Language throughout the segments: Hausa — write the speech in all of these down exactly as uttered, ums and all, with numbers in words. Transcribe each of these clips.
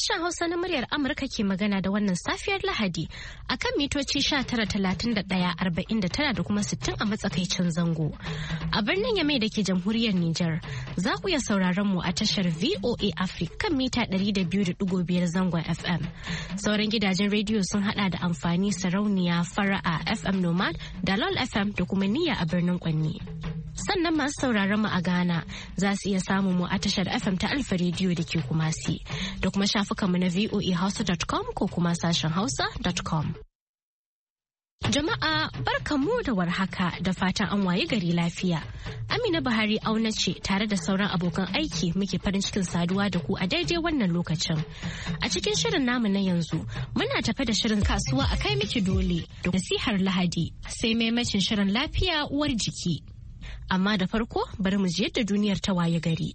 Sashen Hausa na muryar Amurka ke magana da wannan safiyar Lahadi a kan mitoci sha tara talatin da ɗaya arba'in da tara da kuma sittin a matsakaicin zango. A birnin Yamai da ke jamhuriyar Nijar za ku iya sauraron mu a tashar V O A Africa kan mita ɗari da biyu da ɗigo biyar zangon F M. Sauran gidajen rediyo sun hada da amfani sarauniya fara'a F M Nomad da LOL F M da kuma niyya a birnin Kwanni. Sannan masu sauraron mu a Ghana za su iya samun mu a tashar F M ta Alfa Radio da ke Kumasi da kuma shafukanmu na v o a hausa dot com ko kuma sashen hausa dot com. Jama'a barkanmu da warhaka da fatan an waye gari lafiya. Amina Buhari auna ce tare da sauran abokan aiki muke farin cikin saduwa da ku a daidai wannan lokacin. A cikin shirin namu na yanzu muna tafe da shirin kasuwa a kai miki dole da nasihar Lahadi sai maimacin shirin lafiya uwar jiki. Amma da farko bari mu ji yadda duniyar ta waye gari.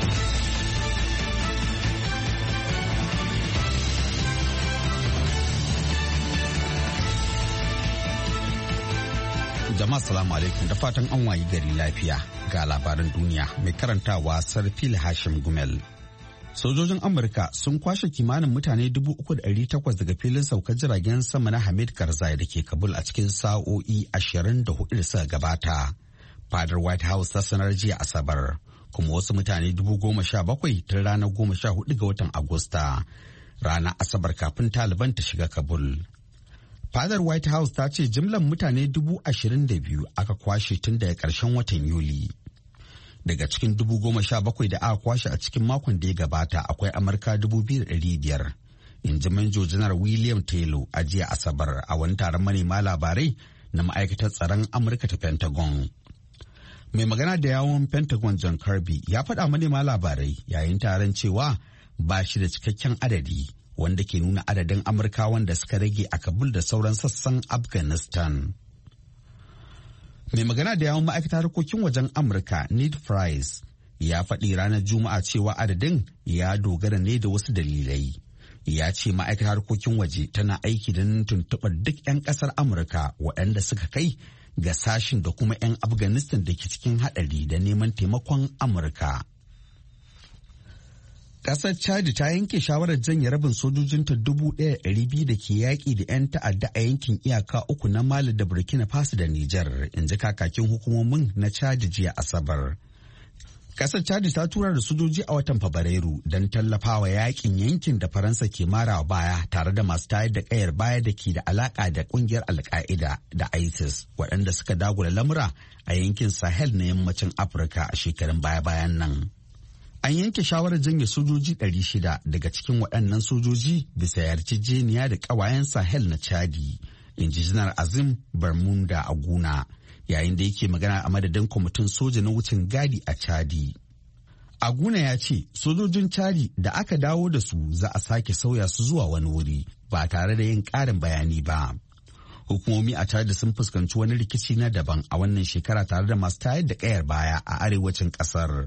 Jama'a salamu alaikum da fatan an wayi gari lafiya ga labaran duniya mai karantawa Sarfil Hashim Gumel. Sojojin Amurka sun kwashe kimanin mutane dubu uku da ɗari takwas daga filin saukar jiragen sama na Hamid Karzai da ke Kabul a cikin sa'o'i ashirin da hudu da suka gabata. Fadar White House ta sanar jiya Asabar, kuma wasu mutane dubu goma sha bakwai tun ranar goma sha hudu ga watan Agusta, ranar Asabar kafin Taliban ta shiga Kabul. Fadar White House ta ce jimlar mutane dubu ashirin da biyu aka kwashe tun daga ƙarshen watan Yuli. Daga cikin dubu goma sha bakwai da aka kwashe a cikin makon da ya gabata akwai Amurka dubu biyu da ɗari biyar. In ji Manjo Janar William Taylor a jiya Asabar a wani taron manema labarai na ma'aikatar tsaron Amurka ta Pentagon. Mai magana da yawon Pentagon John Kirby ya faɗa manema labarai yayin taron cewa ba shi da cikakken adadi wanda ke nuna adadin Amurkawan da suka rage a Kabul da sauran sassan Afghanistan. Mai magana da yawon ma'aikatar harkokin wajen Amurka Ned Price ya faɗi ranar Juma'a cewa adadin ya dogara ne da wasu dalilai. Ya ce ma'aikatar harkokin waje tana aiki da tuntuɓar duk 'yan ƙasar Amurka waɗanda suka kai ga sashin da kuma 'yan Afghanistan da ke cikin haɗari da neman taimakon Amurka. Ƙasar Chad ta yanke shawarar janye rabin sojojinta dubu ɗaya da ɗari biyu da ke yaƙi da 'yan ta'adda a yankin iyaka uku na Mali da Burkina Faso da Nijar, in ji kakakin hukumomin na Chad jiya Asabar. Ƙasar Chad ta tura da sojoji a watan Fabrairu don tallafawa yaƙin yankin da Faransa ke marawa baya tare da masu tayar da ƙayar baya da ke da alaƙa da ƙungiyar Al-Qaeda da ISIS waɗanda suka dagula lamura a yankin Sahel na yammacin Afirka a shekarun baya-bayan nan. An yanke shawarar janye sojoji ɗari shida daga cikin waɗannan sojoji bisa yarjejeniya da ƙawayen Sahel na Chadi, in ji Janar Azim Barmunda Aguna, yayin da yake magana a madadin kwamitin soja na wucin gadi a Chadi. Aguna ya ce sojojin Chadi da aka dawo da su za a sake sauya su zuwa wani wuri ba tare da yin ƙarin bayani ba. Hukumomi a Chadi sun fuskanci wani rikici na daban a wannan shekara tare da masu tayar da ƙayar baya a arewacin ƙasar.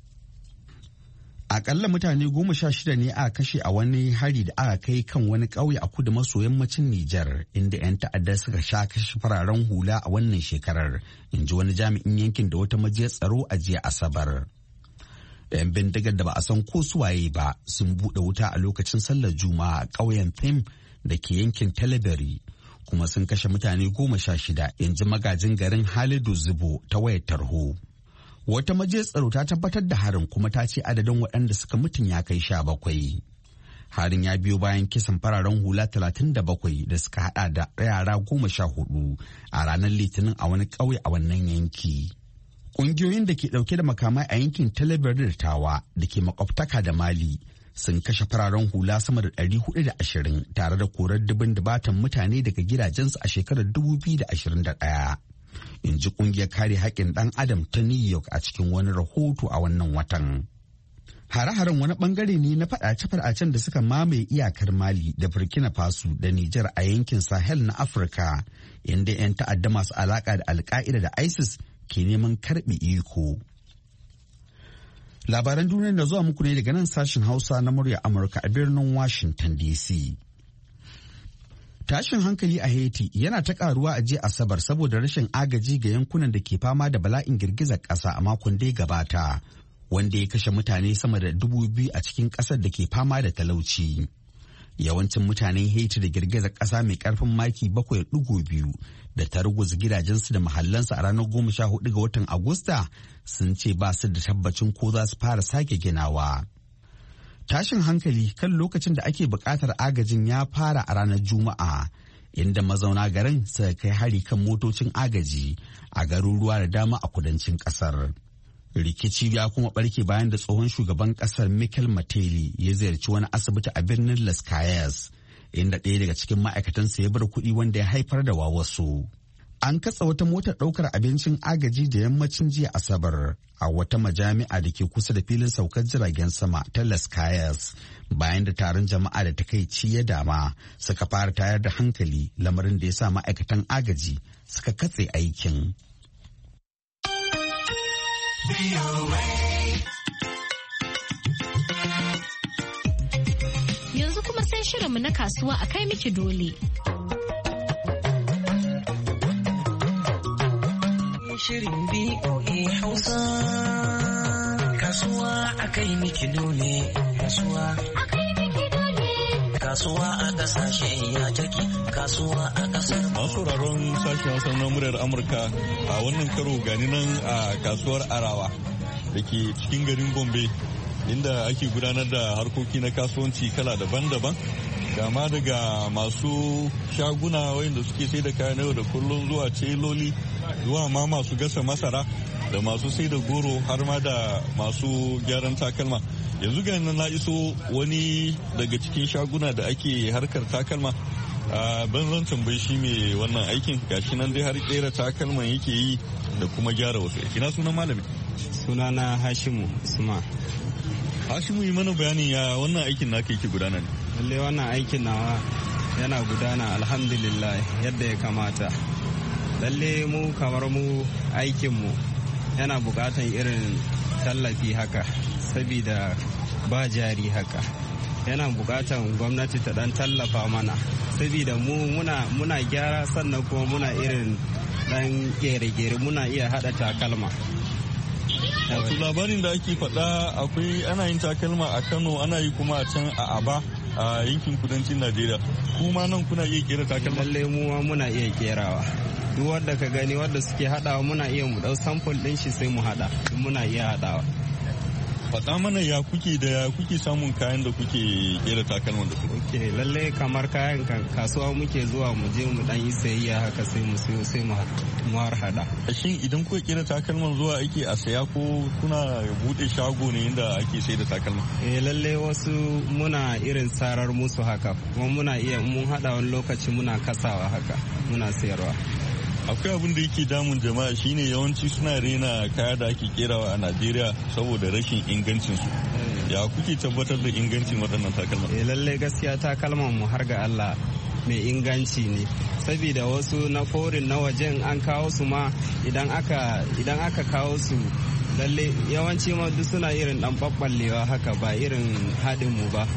Akalla mutane goma sha shida ne aka kashe a wani hari da aka kai kan wani ƙauye a kudu maso yammacin Nijar, inda 'yan ta'adda suka sha kashe fararen hula a wannan shekarar, in ji wani jami'in yankin da wata majiyar tsaro a jiya Asabar. 'Yan bindigar da ba a san ko suwaye ba sun buɗe wuta a lokacin sallar Juma'a a ƙauyen Fim da ke yankin Talabari, kuma sun kashe mutane goma sha shida, in ji magajin garin Halidu Zubo ta wayar tarho. Wata majiyar tsaro ta tabbatar da harin kuma ta ce adadin waɗanda suka mutun ya kai sha bakwai. Harin ya biyo bayan kisan fararen hula talatin da bakwai da suka hada da yara goma sha hudu a ranar Litinin a wani ƙauye a wannan yanki. Ƙungiyoyin da ke ɗauke da makamai a yankin Talabar da Tawa da ke makwabtaka da Mali sun kashe fararen hula sama da ɗari hudu da ashirin tare da korar dubin dubatan mutane daga gidajensu a shekarar dubu biyu da ashirin da ɗaya. In ji kungiyar kare haƙƙin ɗan adam ta New York a cikin wani rahoto a wannan watan. Hare-haren wani ɓangare ne na faɗace-faɗacen da suka mamaye iyakar Mali da Burkina Faso da Nijar a yankin Sahel na Afirka, inda 'yan ta'adda masu alaƙa da Al-Qaeda da ISIS ke neman karɓe iko. Labaran duniya da zuwa muku ne daga nan sashen Hausa na murya Amurka a birnin Washington D C. Tashin hankali a Haiti yana ta karuwa a jiya Asabar saboda rashin agaji ga yankunan da ke fama da bala'in girgizar ƙasa a makon da ya gabata, wanda ya kashe mutane sama da dubu biyu a cikin ƙasar da ke fama da talauci. Yawancin mutanen Haiti da girgizar ƙasa mai ƙarfin maki bakwai ɗigo biyu da ta ruguza gidajensu da mahallansu a ranar goma sha hudu ga watan Agusta sun ce ba su da tabbacin ko za su fara sake ginawa. Tashin hankali kan lokacin da ake buƙatar agajin ya fara a ranar Juma'a, inda mazauna garin suka kai hari kan motocin agaji a garuruwa da dama a kudancin ƙasar. Rikici ya kuma barke bayan da tsohon shugaban kasar Michel Mateli ya ziyarci wani asibiti a birnin Las Cayas, inda ɗaya daga cikin ma'aikatansa ya bar kuɗi wanda ya haifar da wawasu. An katsa wata motar ɗaukar abincin agaji da yammacin jiya Asabar a wata majami'a da ke kusa da filin saukar jiragen sama ta Las Cayas, bayan da taron jama'a da takaici ya dama suka fara tayar da hankali, lamarin da ya sa ma'aikatan agaji suka katse aikin. Yanzu kuma sai shirinmu na kasuwa a kai miki dole. Shirin B O A Hausa. Kasuwa a kai miki dole. Kasuwa a kai miki dole. Kasuwa a kasashe ya take. Kasuwa a kasar. Masu sauraron sashen Hausa na muryar Amurka a wannan karo gani nan a kasuwar Arawa da ke cikin garin Gombe, inda ake gudanar da harkoki na kasuwanci kala daban-daban, kama daga masu shaguna wayanda suke sai da kayan yau da kullum zuwa celoli, zuwa ma masu gasa masara da masu sai da goro, har ma da masu gyaran takalma. Yanzu ga na iso wani daga cikin shaguna da ake harkar takalma. ban zan tambayi shi mai wannan aikin, gashi nan dai har kera takalman yake yi da kuma gyara wasu. Ina sunan malami? Sunana Hashimu Usman. Hashimu, yi mana bayani ya wannan aikin naka yake gudana ne? Lalle wannan aikin nawa yana gudana alhamdulillah yadda ya kamata. Lalle mu kamar mu aikinmu yana bukatan irin tallafi haka, sabida ba jari haka. Yana bukatan gwamnati ta dan tallafa mana, sabida mu muna muna gyara, sannan kuma muna irin dan gere-gere, muna iya hada takalma. Wato labarin da ake faɗa akwai ana yin takalma a Kano, ana yi kuma a can a Aba a yankin kudancin Najeriya. Kuma nan kuna iya kera takalma? Lallai mu muna iya kerawa. Duk wanda ka gani wanda suke hadawa muna iya mu dau sample din shi sai mu hada. Muna iya hadawa. Faɗa mana ya kuke da ya kuke samun kayan da kuke kera takalman da su? Ok, lallai kamar kayan kasuwa muke zuwa mu je mu dan yi sayayya haka sai mu sayo sai mu har hada. Shin idan kuka kera takalman zuwa ake a saya ko kuna bude shago ne inda ake sai da takalma? Eh lallai wasu muna irin sarar musu haka, kuma muna iya mun hada wani lokaci muna kasawa haka muna sayarwa. Akwai abin da yake damun jama'a shine yawanci suna rena kaya da ake kerawa a Najeriya saboda rashin ingancin su. Ya kuke tabbatar da ingancin waɗannan takalma? Eh lallai gaskiya takalman mu har ga Allah mai inganci ne, saboda wasu na forin na wajen an kawo su ma idan aka idan aka kawo su lalle yawanci ma duk suna irin dan babballewa haka, ba irin haɗin mu ba.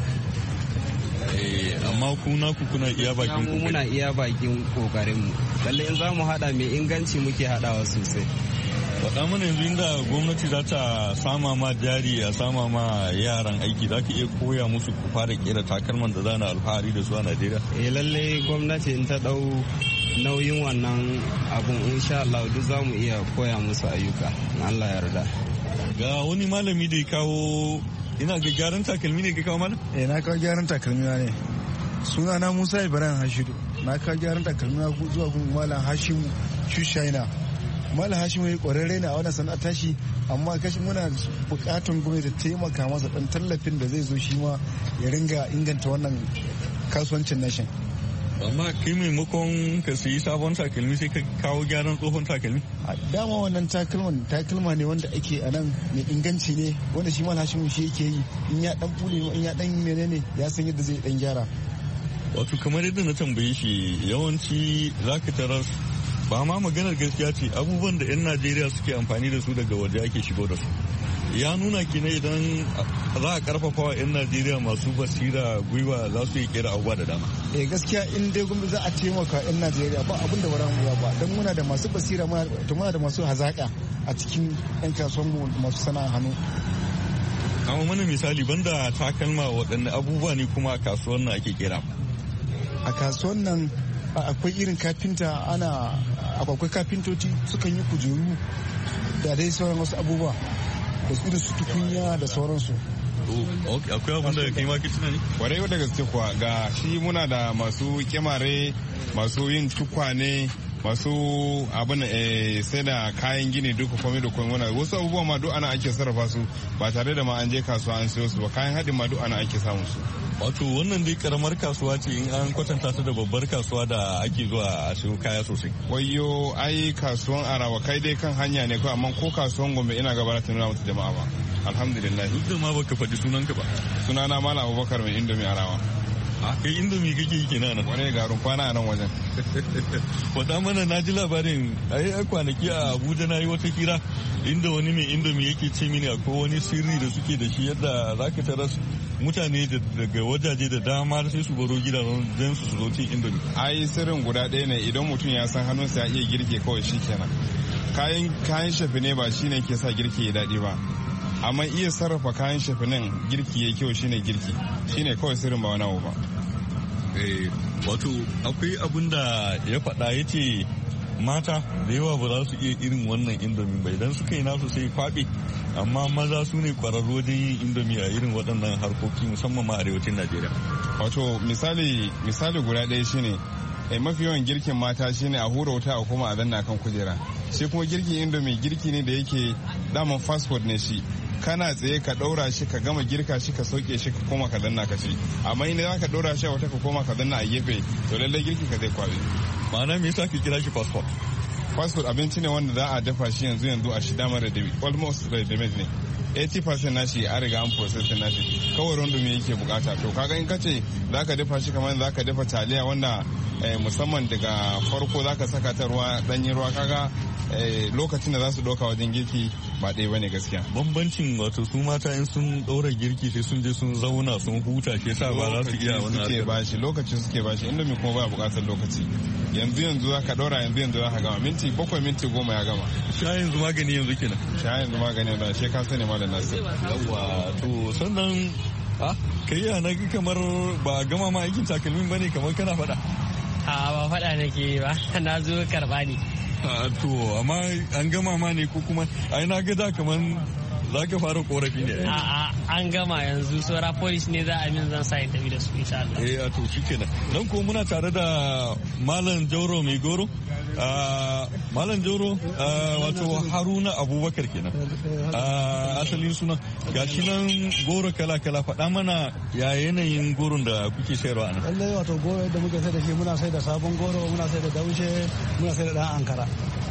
Amma kuna ku kuna iya bakin kokari. Muna iya bakin kokarin mu. Lalle in za mu hada mai inganci muke hadawa sosai. Faɗa mana yanzu inda gwamnati za ta sama ma jari a sama ma yaran aiki, za ka iya koya musu ku fara kera takalman da za na alfahari da su a Najeriya? Eh lalle gwamnati in ta dau nauyin wannan abun insha Allah duk za mu iya koya musu ayyuka. Allah ya yarda. Ga wani malami da ya kawo, ina ga gyaran takalmi ne ka kawo mana? Eh na kawo gyaran takalmi ne. Suna na Musa Ibrahim Hashidu. Na kawo gyaran takalmi na zuwa gun Malam Hashimu Shushaina. Malam Hashimu ya kwararre ne a wannan sana'a tashi, amma kashi muna bukatun gwamnati ta taimaka masa dan tallafin da zai zo shi ma ya ringa inganta wannan kasuwancin nashin. Amma kai maimakon ka sayi sabon takalmi sai ka kawo gyaran tsohon takalmi? A dama wannan takalman takalma ne wanda ake a nan mai inganci ne, wanda shi Malam Hashimu shi yake yi, in ya dan bule in ya dan menene ya san yadda zai dan gyara. Wato kamar yadda na tambaye shi, yawanci zaka tarar ba ma maganar gaskiya ce, abubuwan da 'yan Najeriya suke amfani da su daga waje ake shigo da su. Ya nuna kina idan za a karfafa wa 'yan Najeriya masu basira gwiwa za su yi kera abubuwa da dama. Eh gaskiya in dai gwamnati za a taimaka 'yan Najeriya ba abin da bara mu ba, don muna da masu basira, muna da masu hazaka a cikin 'yan kasuwan mu masu sana'a hannu. amma mana misali banda takalma waɗanne abubuwa ne kuma a kasuwar nan ake kera? A kasuwar nan akwai irin kafinta, ana akwai kafintoci sukan yi kujeru da dai sauran wasu abubuwa da irin su tukunya da sauransu. Akwai abin da kai ma kituna ne? Kwarai da gaske kuwa, ga shi muna da masu kyamare, masu yin tukwane, masu abin sai da kayan gini duka komai da komai, muna wasu abubuwa ma duk ana ake sarrafa su ba tare da ma an je kasuwa an siyo su ba, kayan haɗin ma duk ana ake samun su. Wato wannan dai karamar kasuwa ce in an kwatanta ta da babbar kasuwa da ake zuwa a siyo kaya sosai. Wayo ai kasuwan Arawa kai dai kan hanya ne kawai, amma ko kasuwan Gombe ina gaba ta nuna musu jama'a ba. Alhamdulillah. Duk da ma baka faɗi sunanka ba. Sunana Malam Abubakar mai Indomi Arawa. A kai Indomi kake yi kenan nan. Wani garin kwana a nan wajen. Wata mana na ji labarin ai kwanaki a Abuja na yi wata hira inda wani mai Indomi yake ce mini akwai wani sirri da suke da shi yadda zaka taras mutane daga wajaje da dama sai su baro gidajen su su zo cin Indomi. Ai sirrin guda ɗaya ne, idan mutum ya san hannunsa ya iya girke kawai shi kenan. Kayan kayan shafi ne ba shine ke sa girki ya daɗi ba. Amma iya sarrafa kayan shafinin girki ya kyau shine girki, shine kawai sirrin ba wani abu ba. Eh, wato akwai abin da ya faɗa ya ce mata da yawa ba za su iya irin wannan indomi ba, idan suka yi nasu sai kwaɓe, amma maza su ne kwararru wajen yin indomi a irin waɗannan harkoki musamman ma arewacin Najeriya. Wato misali misali guda ɗaya shine eh, mafi yawan girkin mata shine a hura wuta a koma a danna kan kujera. Shi kuma girkin indomi girki ne da yake daman fast food ne shi. Kana tsaye ka ɗaura shi ka gama girka shi ka sauke shi ka koma ka danna ka ci, amma inda za ka ɗaura shi a wata ka koma ka danna a gefe to lallai girki ka zai kwabe. Ma'ana me yasa ka kira shi fast food? Fast food abinci ne wanda za a dafa shi yanzu yanzu a shi damar da almost ready made ne. eighty percent nashi an riga an process nashi, kawai rundumi yake bukata. To kaga in kace za ka dafa shi kamar za ka dafa taliya wanda musamman daga farko za ka saka ta ruwa ɗanyen ruwa, kaga lokacin da za su ɗauka wajen girki ba ɗaya bane gaskiya. Bambancin wato su mata in sun ɗaura girki sai sun je sun zauna sun huta ke sa ba za su iya wani suke bashi lokaci suke bashi, indomi kuma baya buƙatar lokaci. Yanzu yanzu za ka ɗaura yanzu yanzu za ka gama, minti bakwai minti goma ya gama. Sha yanzu magani yanzu kenan. Sha yanzu magani yanzu shi ka sani malam Nasir. Yawwa to sannan a kai ya na kamar ba gama ma aikin takalmin bane kamar kana faɗa. A ba faɗa nake ba, na zo karɓa ne. To amma an gama ma ne ko kuma ai na ga da kamar za ka fara korafi ne. A'a an gama yanzu saura polish ne za a min zan sa in tafi da su insha Allah. Eh a to shikenan. Nan ko muna tare da Malam Jauro mai goro. Malam Jauro wato Haruna Abubakar kenan. Asalin sunan gashi nan goro kala kala, faɗa mana ya yanayin goron da kuke sayarwa nan. Lallai wato goro da muke sai da shi muna sai da sabon goro, muna sai da daushe, muna sai da dan ankara.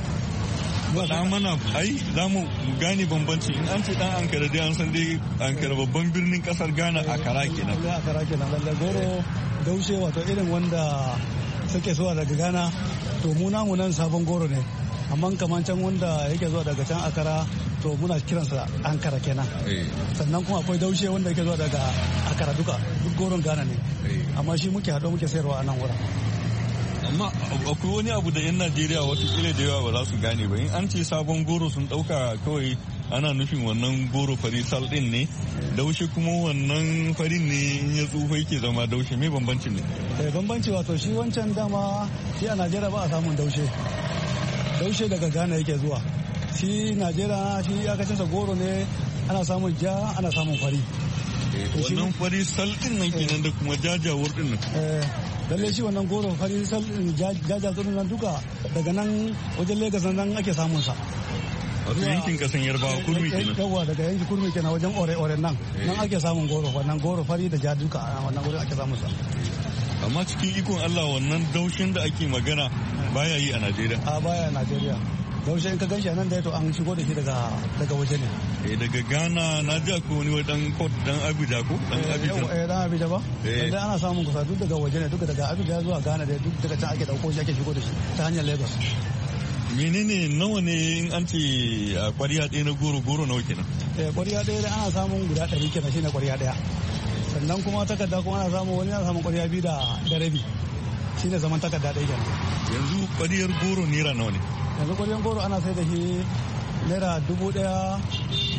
faɗa mana ai za mu gane bambanci in an ce dan ankara dai an san dai ankara babban birnin kasar Ghana, Accra kenan. Accra kenan lalle goro daushe wato irin wanda suke zuwa daga Ghana, to mu namu nan sabon goro ne, amma kamar can wanda yake zuwa daga can Accra to muna kiransa ankara kenan. Sannan kuma akwai daushe wanda yake zuwa daga Accra, duka duk goron Ghana ne, amma shi muke haɗo muke sayarwa a nan wurin. Amma akwai wani abu da 'yan Najeriya watakila da yawa ba za su gane ba, in an ce sabon goro sun ɗauka kawai ana nufin wannan goro fari sal ɗin ne, daushe kuma wannan farin ne in ya tsufa yake zama daushe, mai bambancin ne? Eh bambanci wato shi wancan dama shi a Najeriya ba a samun daushe, daushe daga Ghana yake zuwa, shi Najeriya shi iyakacinsa goro ne, ana samun ja ana samun fari. Wannan fari sal ɗin nan kenan da kuma jajawar ɗin nan. Lalle shi wannan goro fari jajawar nan duka daga nan wajen Legas nan ake samun sa. Wato yankin kasan Yarbawa kurmi kenan. Yawwa daga yankin kurmi kenan wajen ore-ore nan nan ake samun goro, wannan goro fari da ja duka wannan gurin ake samun sa. Amma cikin ikon Allah wannan daushin da ake magana baya yi a Najeriya. A baya a Najeriya. Daushe in ka gan shi nan da to an shigo da shi daga daga waje ne. Eh daga Ghana na ji ko wani dan kot dan Abuja ko dan Abuja. Eh dan Abuja ba? Eh dan ana samun kusa duk daga waje ne, duk daga Abuja zuwa Ghana da duk daga can ake dauko shi ake shigo da shi ta hanyar Lagos. Menene nawa ne in an ce kwariya ɗaya na goro goro nawa kenan? Eh kwariya ɗaya ana samun guda ɗari kenan shine kwariya ɗaya. Sannan kuma takarda kuma ana samun wani ana samun kwariya biyu da rabi. Shine zaman takarda ɗaya kenan. Yanzu kwariyar goro naira nawa ne? Yanzu kwariyar goro ana sai da shi naira dubu ɗaya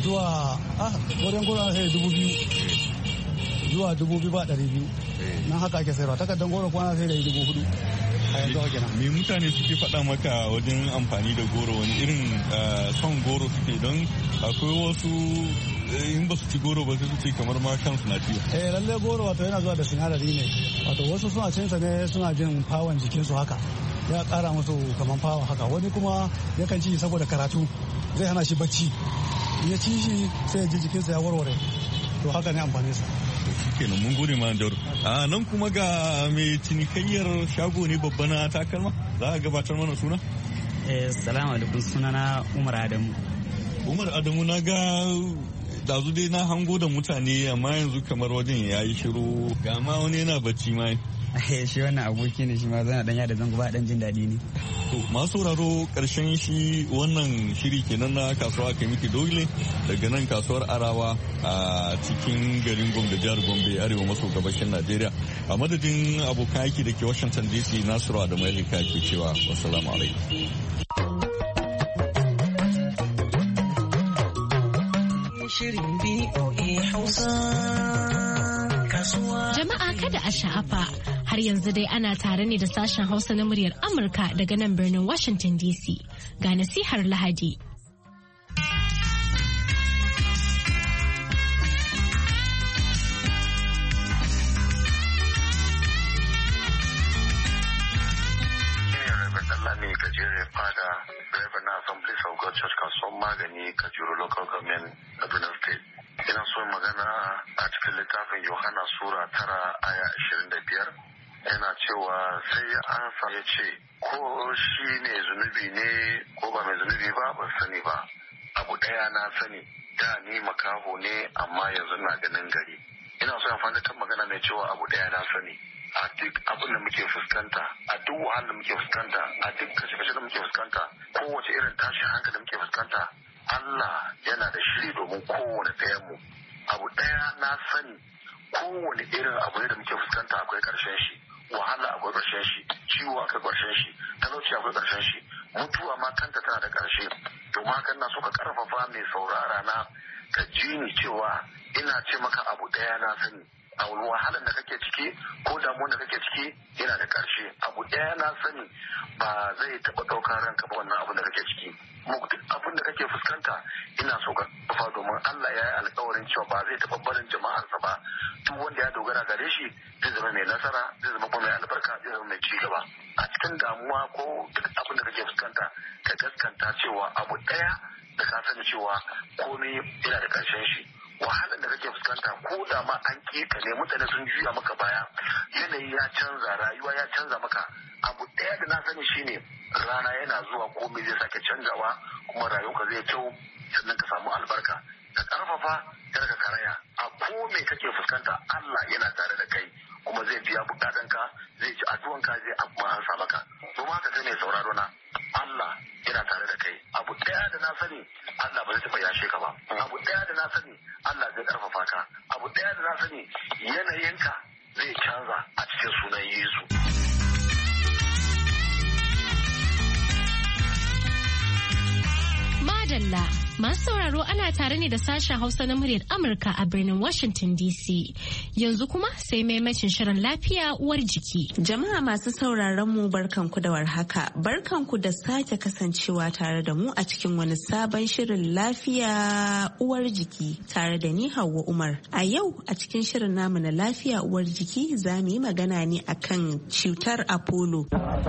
zuwa ah goren goro ana sai dubu biyu zuwa dubu biyu ba ɗari biyu nan haka ake sayarwa takardar goro kuma ana sai da dubu hudu a yanzu haka nan. Me mutane suke faɗa maka wajen amfani da goro wani irin son goro suke don akwai wasu in ba su ci goro ba sai su ce kamar ma kansu na ciwo. Eh lalle goro wato yana zuwa da sinadari ne wato wasu suna cin sa ne suna jin fawon jikinsu haka ya kara musu kamar fawon haka wani kuma yakan ci saboda karatu zai hana shi bacci in ya ci shi sai ya ji jikinsa ya warware to haka ne amfanin sa. Kenan mun gode ma Jauro. A nan kuma ga mai cinikayyar shago ne babba na takalma za a gabatar mana suna? Eh salamu alaikum sunana Umar Adamu. Umar Adamu na ga dazu dai na hango da mutane amma yanzu kamar wajen ya yi shiru ga ma wani yana bacci ma. Shi wannan aboki ne shi ma zana dan yada zango ba dan jin daɗi ne. To masu sauraro karshen shi wannan shiri kenan na kasuwa kai miki dole daga nan kasuwar Arawa a cikin garin Gombe jihar Gombe arewa maso gabashin Najeriya. A madadin abokan aiki da ke Washington D C Nasiru Adamu Elika ke cewa wassalamu alaikum. Shirin B O A Hausa kasuwa. Jama'a kada a sha'afa har yanzu dai ana tare ne da sashen Hausa na muryar Amurka daga nan birnin Washington D C. Ga nasihar Lahadi. Fada, Reverend Assemblies of God Church Kasuwan Magani Kajuru Local Government na Benin State. Ina so magana a cikin littafin Yohana Sura tara aya ashirin da biyar yana cewa sai ya ansa ya ce ko shi ne zunubi ne ko ba mai zunubi ba ban sani ba. Abu ɗaya na sani da ni makaho ne amma yanzu na ganin gari. Ina so amfani da magana mai cewa abu ɗaya na sani. A duk abin da muke fuskanta, a duk wahalar da muke fuskanta, a duk kashe-kashe da muke fuskanta, kowace irin tashin hankali da muke fuskanta, Allah yana da shiri domin kowane ɗayan mu. Abu ɗaya na sani kowane irin abu ne da muke fuskanta akwai ƙarshen shi, wahala akwai ƙarshen shi, ciwo akwai ƙarshen shi, talauci akwai ƙarshen shi, mutuwa ma kanta tana da ƙarshe. Domin haka ina so ka ƙarfafa mai saurara na ka ji ni cewa ina ce maka abu ɗaya na sani. A wahalar da kake ciki ko damuwar da kake ciki yana da ƙarshe. Abu ɗaya na sani ba zai taɓa ɗaukar ranka ba wannan abin da kake ciki. Duk abin da kake fuskanta ina so ka kafa domin Allah ya yi alƙawarin cewa ba zai taɓa barin jama'arsa ba. Duk wanda ya dogara gare shi zai zama mai nasara, zai zama kuma mai albarka, zai zama mai ci gaba. A cikin damuwa ko duk abin da kake fuskanta ka gaskanta cewa abu ɗaya da ka sani cewa komai yana da ƙarshen shi. Wahalar da kake fuskanta ko da ma an ka ne mutane sun juya maka baya yanayi ya canza rayuwa ya canza maka abu ɗaya da na sani shine rana yana zuwa komai zai sake canjawa kuma rayuwarka zai kyau sannan ka samu albarka ka karfafa kada ka karaya a ko me kake fuskanta Allah yana tare da kai kuma zai biya bukatanka zai ji addu'anka zai kuma ansa maka domin haka sai mai sauraro na Allah yana tare da kai abu ɗaya da na sani Allah ba zai taɓa yashe ka ba abu ɗaya da na sani Allah zai karfafa ka abu ɗaya da na sani yanayinka zai canza a cikin sunan Yesu. Madalla masu sauraro ana tare ne da sashen Hausa na muryar Amurka a birnin Washington D C. Yanzu kuma sai maimacin shirin lafiya uwar jiki. Jama'a masu sauraron mu barkanku da warhaka. Barkanku da sake kasancewa tare da mu a cikin wani sabon shirin lafiya uwar jiki tare da ni Hauwa Umar. A yau a cikin shirin namu na lafiya uwar jiki za mu yi magana ne akan cutar Apollo.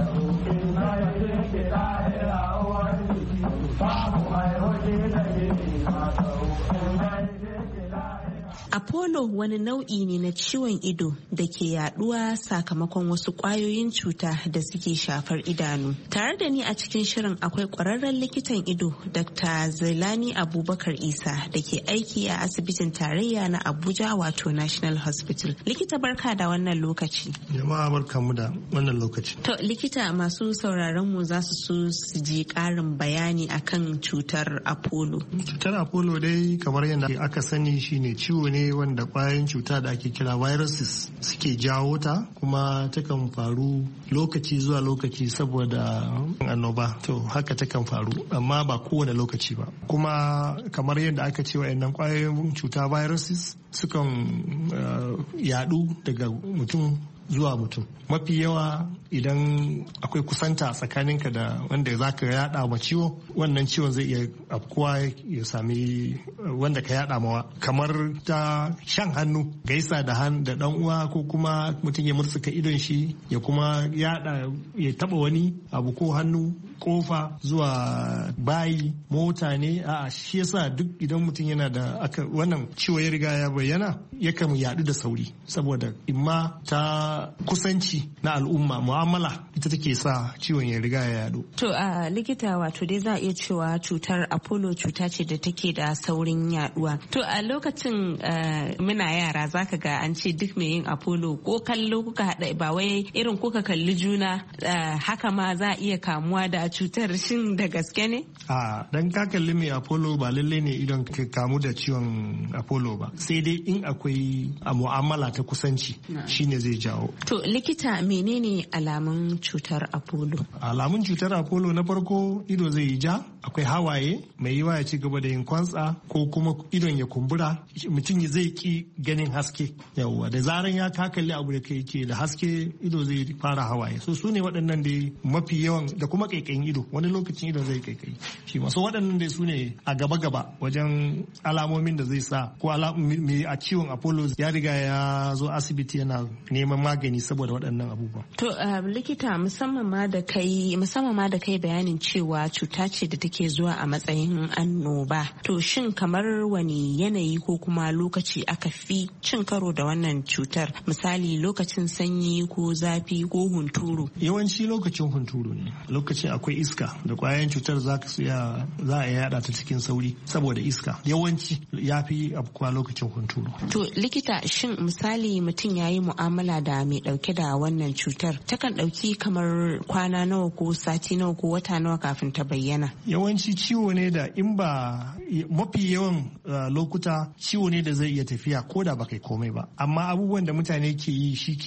Apollo wani nau'i ne na ciwon ido da ke yaduwa sakamakon wasu kwayoyin cuta da suke shafar idanu. Tare da ni a cikin shirin akwai kwararren likitan ido Doctor Zailani Abubakar Isa da ke aiki a asibitin tarayya na Abuja wato National Hospital. Likita barka da wannan lokaci. Jama'a barkanmu da wannan lokaci. To likita masu sauraron mu za su so su ji karin bayani akan cutar Apollo. Cutar Apollo dai kamar yadda aka sani shine ciwo ne wanda kwayoyin cuta da ake kira viruses suke jawo ta, kuma takan faru lokaci zuwa lokaci saboda annoba. To haka takan faru amma ba kowane lokaci ba. Kuma kamar yadda aka ce wa'annan kwayoyin cuta viruses sukan uh, yadu daga mutum zuwa mutum. Mafi yawa idan akwai kusanta tsakaninka da wanda za ka yada ma ciwo, wannan ciwon zai iya afkuwa ya sami wanda ka yada mawa, kamar ta shan hannu, gaisa da han da dan uwa, ko kuma mutum ya murtsuka idon shi ya kuma yada ya taba wani abu, ko hannu, kofa zuwa bayi, mota ne. a shi yasa duk idan mutum yana da aka wannan ciwo ya riga ya bayyana, yakan yadu da sauri saboda imma ta kusanci na al'umma, mu'amala ita take sa ciwon ya riga ya yadu. To a likita, wato dai za a iya cewa cutar Apollo cuta ce da take da saurin yaduwa. To a lokacin muna yara zaka ga an ce duk mai yin Apollo ko kallo kuka hada, ba wai irin kuka kalli juna haka ma za a iya kamuwa da cutar, shin da gaske ne? A dan ka kalli mai Apollo ba lalle ne idan ka kamu da ciwon Apollo ba, sai dai in akwai a mu'amala ta kusanci shine zai jawo. To likita, menene alamun cutar Apollo? Alamun cutar Apollo na farko, ido zai yi ja, akwai hawaye, mai yiwa ya ci gaba da yin kwantsa, ko kuma idon ya kumbura, mutum zai ki ganin haske. Yawwa, da zaran ya kakalli abu da kai ke da haske, ido zai fara hawaye. So su ne waɗannan da mafi yawan, da kuma kaikayin ido, wani lokacin ido zai kaikayi shi ma. So waɗannan dai su ne a gaba-gaba wajen alamomin da zai sa ko mai a ciwon Apollo ya riga ya zo asibiti yana neman magani saboda waɗannan abubuwa. To uh, likita, musamman ma da kai musamman ma da kai bayanin cewa cuta ce da take zuwa a matsayin annoba. To shin kamar wani yanayi ko kuma lokaci aka fi cin karo da wannan cutar? Misali lokacin sanyi ko zafi ko hunturu? Yawanci lokacin hunturu ne. Lokacin akwai iska da kwayoyin cutar za a yada ta cikin sauri saboda iska. Yawanci ya fi afkuwa lokacin hunturu. To likita, shin misali mutum ya yi mu'amala da mai dauke da wannan cutar, takan dauki kamar kwana nawa ko sati nawa ko wata nawa kafin ta bayyana? Yawanci ciwo ne da in ba mafi yawan uh, lokuta ciwo ne da zai iya tafiya ko da baka komai ba, amma abubuwan da mutane ke yi shi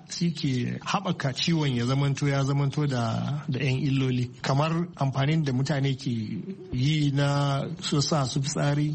ke haɓaka ciwon ya zamanto ya zamanto da da yan illoli, kamar amfanin da mutane ke yi na su sa su fitsari,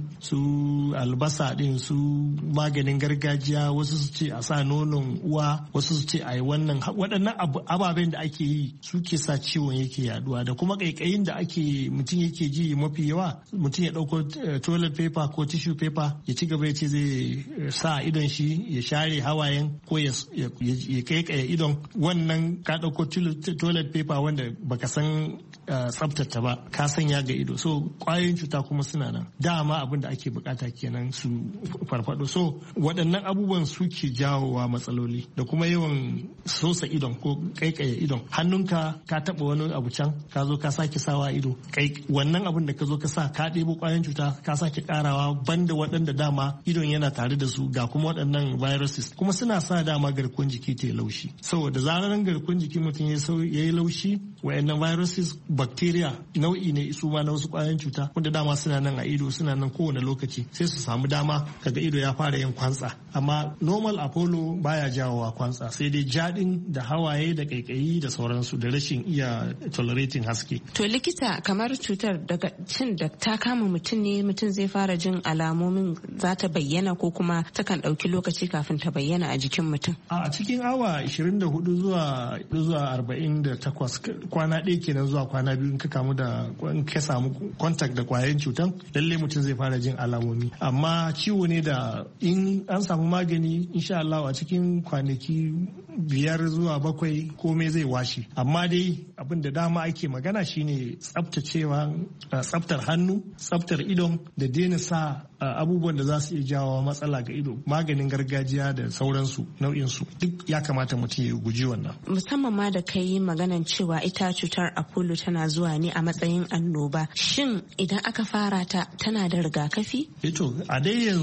su albasa din, su maganin gargajiya, wasu su ce a sa nonon uwa, wasu su ce a yi wannan, waɗannan ababen da ake yi suke sa ciwon yake yaduwa. Da kuma ƙaiƙayin da ake mutum yake ji mafi yawa, mutum ya ɗauko toilet paper ko tissue paper ya ci gaba ya ce zai sa idon shi ya share hawayen ko ya ƙaiƙaye idon, wannan ka ɗauko toilet paper wanda baka san tsabtata ba ka sanya ga ido. So kwayoyin cuta kuma suna nan, dama abin da ake bukata kenan su farfado. So waɗannan abubuwan suke jawowa matsaloli, da kuma yawan sosa idon ko kaikaye idon. Hannunka ka taba wani abu can, ka zo ka sake sawa ido, kai wannan abin da ka zo ka sa ka ɗebo kwayoyin cuta ka sake karawa, banda waɗanda dama idon yana tare da su, ga kuma waɗannan viruses kuma suna sa dama garkuwar jiki ta laushi. Saboda zarar garkuwar jiki mutum ya yi laushi, waɗannan viruses, bacteria nau'i ne su ma na wasu kwayoyin cuta wanda dama suna nan a ido, suna nan kowane lokaci, sai su samu dama kaga ido ya fara yin kwantsa. Amma normal Apollo baya jawowa kwantsa, sai dai jaɗin da hawaye da kaikayi da sauransu, da rashin iya tolerating haske. To likita, kamar cutar daga cin da ta kama mutum ne mutum zai fara jin alamomin za ta bayyana, ko kuma takan ɗauki lokaci kafin ta bayyana a jikin mutum? A cikin awa ashirin da hudu zuwa zuwa arba'in da takwas, kwana ɗaya kenan zuwa kwana biyu, in ka kamu da in ka samu contact da kwayoyin cutan, lalle mutum zai fara jin alamomi. Amma ciwo ne da in an samu magani, insha Allah a cikin kwanaki biyar zuwa bakwai komai zai washe. Amma dai abin da dama ake magana shine tsaftacewa, tsaftar hannu, tsaftar idon, da daina sa abubuwan da za su iya jawo matsala ga ido, maganin gargajiya da sauransu nau'insu, duk ya kamata mutum ya guji wannan. Musamman ma da kai maganan cewa ita cutar Apollo tana zuwa ne a matsayin annoba, shin idan aka fara ta tana da rigakafi? Eto a dai yanzu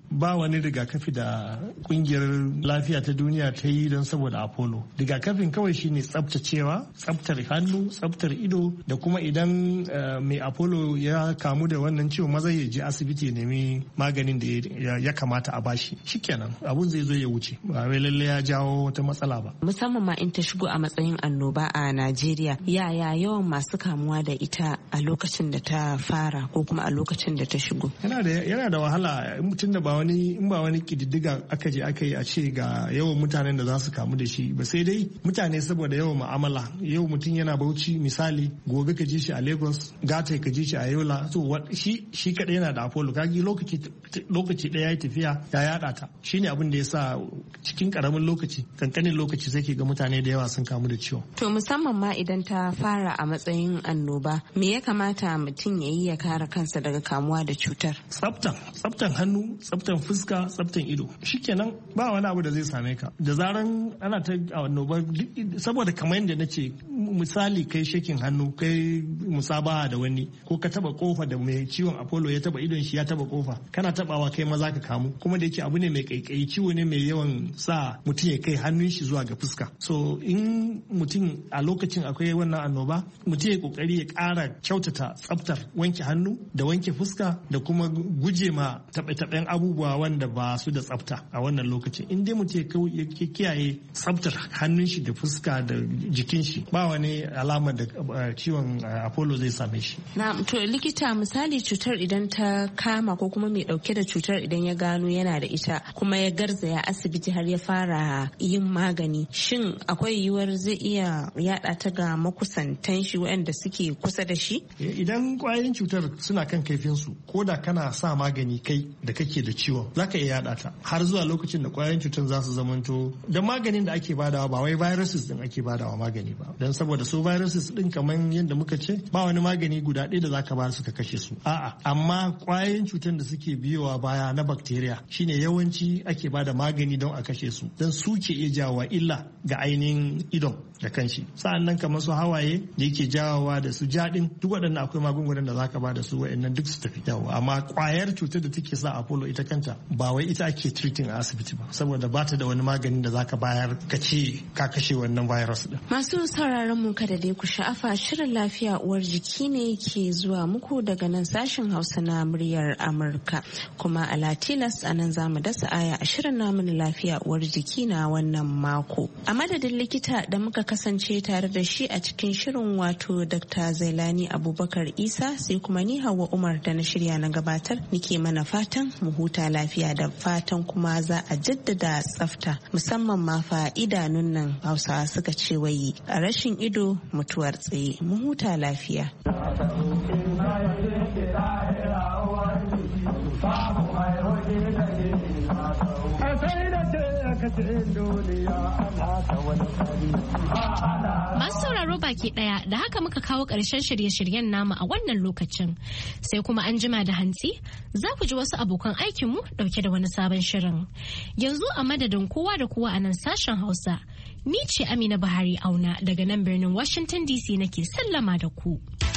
ba wani rigakafi da kungiyar lafiya ta duniya ta yi don saboda Apollo. Rigakafin kawai shine tsaftacewa, tsaftar hannu, tsaftar ido, da kuma idan mai Apollo ya kamu da wannan ciwo maza ya je asibiti ya nemi maganin da ya kamata a bashi. Shikenan abun zai zo ya wuce, ba wai lalle ya jawo wata matsala ba. Musamman ma in ta shigo a matsayin annoba a Najeriya, yaya yawan masu kamuwa da ita a lokacin da ta fara ko kuma a lokacin da ta shigo? Yana da yana da wahala mutum da ba wani in ba wani kididdiga aka je aka yi a ce ga yawan mutanen da za su kamu da shi ba, sai dai mutane saboda yawan mu'amala. Yau mutum yana Bauchi misali, gobe ka ji shi a Lagos, gata ka ji shi a Yola, to shi shi kadai yana da Apollo, kagi lokaci lokaci daya ya tafiya ya yada ta. Shine abin da yasa cikin karamin lokaci, kankanin lokaci sai ke ga mutane da yawa sun kamu da ciwon. To musamman ma idan ta fara a matsayin annoba, me ya kamata mutum ya yi ya kare kansa daga kamuwa da cutar? Tsaftan, tsaftan hannu, tsaftan fuska, tsaftan ido. Shikenan ba wani abu da zai same ka. Da zaran ana ta annoba, saboda kamar yadda na ce, misali kai shakin hannu, kai musabaha da wani, ko ka taba kofa da mai ciwon Apollo ya taba idon shi ya taba kofa, kana tabawa kai maza ka kamu. Kuma da yake abu ne mai kaikayi, ciwo ne mai yawan sa mutum ya kai hannun shi zuwa ga fuska. So in mutum a lokacin akwai wannan annoba, mutum ya kokari ya kara kyautata tsaftar wanke hannu da wanke fuska da kuma guje ma taɓe-taɓen abubuwa wanda ba su da tsafta a wannan lokacin. In dai mutum ya kiyaye tsaftar hannun shi da fuska da jikin shi, ba wani alamar da ciwon Apollo zai same shi. Na to likita, misali cutar idan ta kama ko kuma mai dauke da cutar idan ya gano yana da ita kuma ya garzaya asibiti har ya fara yin magani, shin akwai yiwuwar zai iya yada ta ga makusantan shi waɗanda suke kusa da shi? Idan kwayoyin cutar suna kan kaifin su, ko da kana sa magani kai da kake da ciwon, zaka iya yada ta har zuwa lokacin da kwayoyin cutar za su zamanto. Da maganin da ake badawa ba wai viruses din ake badawa magani ba, dan saboda su viruses din kamar yadda muka ce ba wani magani guda ɗaya da zaka ba su ka kashe su. A'a, amma kwayoyin cutar da suke biyowa baya na bacteria shine yawanci ake bada magani don a kashe su, dan su ke iya jawowa illa ga ainihin idon da kanshi. Sa'an nan kamar su hawaye da yake jawowa da su jaɗin, duk waɗannan akwai magungunan da zaka ba da su waɗannan duk su tafi yawa. Amma kwayar cutar da take sa Apollo ita kanta ba wai ita ake treating a asibiti ba, saboda ba ta da wani maganin da zaka bayar ka ce ka kashe wannan virus din. Masu sauraron mu kada dai ku sha'afa, shirin lafiya uwar jiki ne ke zuwa muku daga nan sashen Hausa na muryar Amurka, kuma a Latinas a nan zamu dasa aya a shirin namu na lafiya uwar jiki na wannan mako. A madadin likita da muka kasance tare da shi a cikin shirin, wato Dr. Zailani Abubakar Isa, sai kuma ni Hauwa Umar da na shirya na gabatar, nike mana fatan mu huta lafiya, da fatan kuma za a jaddada tsafta, musamman ma fa idanun nan Hausawa suka ce wai a rashin ido mutuwar tsaye. Mu huta lafiya. Masu sauraro baki daya, da haka muka kawo ƙarshen shirye-shiryen namu a wannan lokacin. Sai kuma an jima da hantsi za ku ji wasu abokan aikinmu dauke da wani sabon shirin. Yanzu a madadin kowa da kowa a nan sashen Hausa, ni ce Amina Buhari Auna daga nan birnin Washington D C nake sallama da ku.